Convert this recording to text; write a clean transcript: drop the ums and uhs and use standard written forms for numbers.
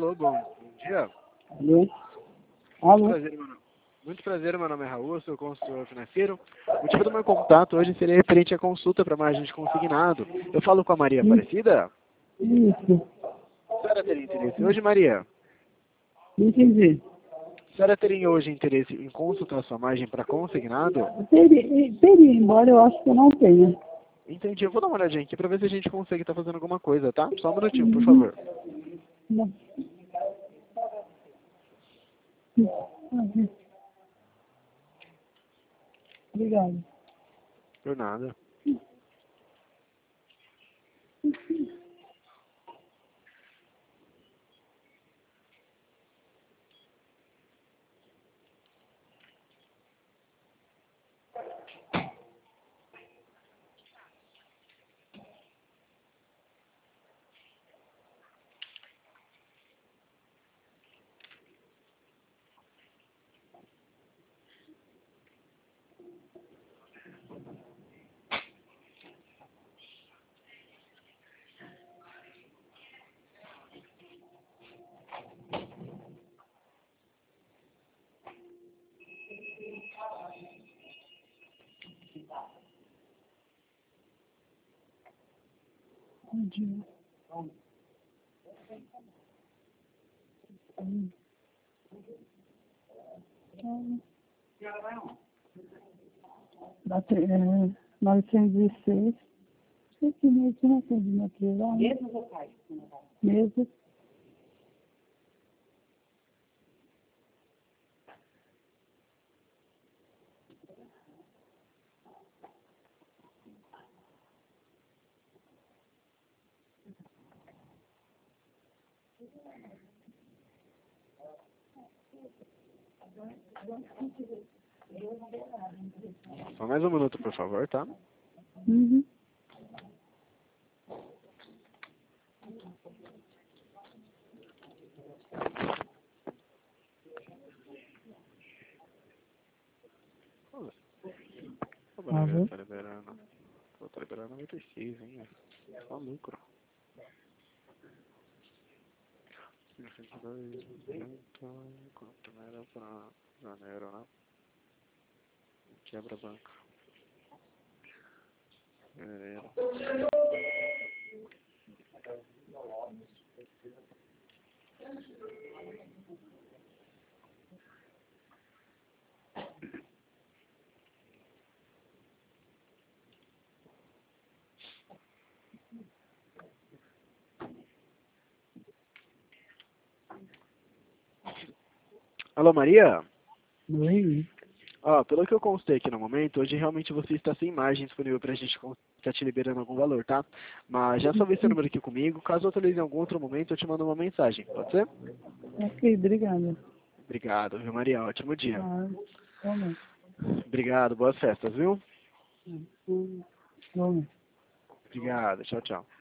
Alô, bom dia. Alô? Muito Alô? prazer, muito prazer, meu nome é Raul, eu sou consultor financeiro. O motivo do meu contato hoje seria referente à consulta para margem de consignado. Eu falo com a Maria Aparecida? Isso. A senhora teria interesse hoje, Maria? Não entendi. A senhora teria hoje interesse em consultar sua margem para consignado? Teria, embora eu acho que eu não tenha. Entendi, eu vou dar uma olhadinha aqui para ver se a gente consegue estar fazendo alguma coisa, tá? Só um minutinho, por Uhum. favor. Não. Obrigado. Por nada. Bom dia. Bate, 906. Esse mês não atende material. Mesmo locais? Mesmo. Só mais um minuto, por favor, tá? Uhum. Tá Alô? liberando. Tá liberando 96, hein? Só lucro. 102, quanto era pra janeiro, né? Quebra banco. Fevereiro. Alô, Maria? Oi. Ó, pelo que eu constei aqui no momento, hoje realmente você está sem margem disponível pra gente estar te liberando algum valor, tá? Mas já salvei seu número aqui comigo. Caso eu atualize em algum outro momento, eu te mando uma mensagem. Pode ser? Ok, obrigada. Obrigado, viu, Maria? Ótimo dia. Toma. Obrigado, boas festas, viu? Toma. Obrigado, tchau, tchau.